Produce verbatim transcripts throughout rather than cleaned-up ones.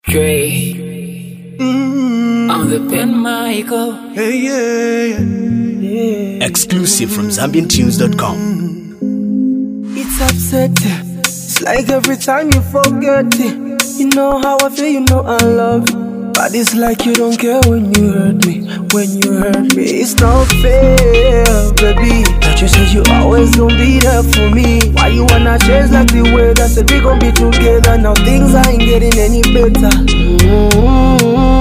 Dre mm. on the pen, Michael. Hey, yeah, yeah. Exclusive from Zambian Tunes dot com. It's upsetting. It's like every time you forget it. You know how I feel, you know I love you. But it's like you don't care when you hurt me. When you hurt me, it's not fair, baby. But you said you always gonna be there for me. Why you wanna change like the way that said we gon' be together? Now things ain't getting any better. Mm-hmm.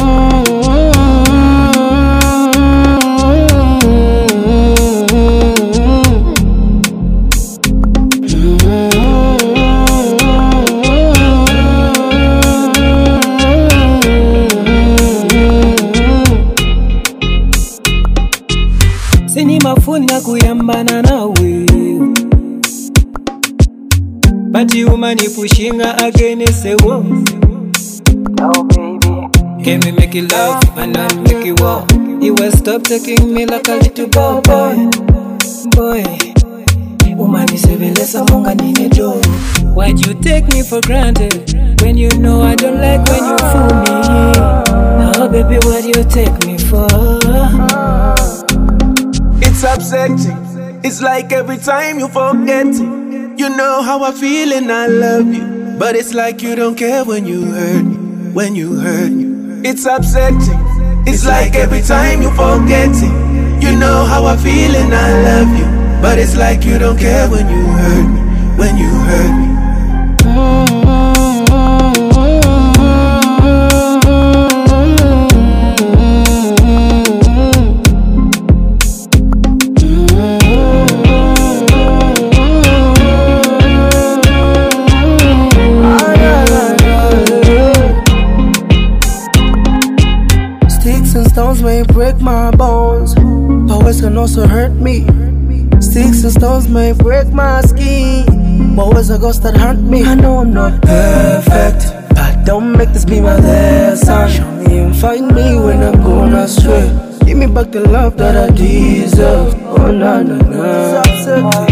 Sinimafuna kuyambana nawe, but you money pushing against the wall. Oh baby, Can we make it love and not make it war? You will stop taking me like a little boy, boy, boy. Umani sebeleza monga nini do? Why'd you take me for granted when you know I don't like when you fool me? Now baby, what do you take me for? it's upsetting. It's like every time you forget it. You know how I feel and I love you. But it's like you don't care when you hurt me. When you hurt me, it's upsetting. It's like every time you forget it. You know how I feel and I love you. But it's like you don't care when you hurt me. When you hurt me. Stones may break my bones, but words can also hurt me. Sticks and stones may break my skin, but words are ghosts that hurt me. I know I'm not perfect, but don't make this be my lesson. Show me and find me when I'm going astray. Give me back the love that I deserve. Oh na na na.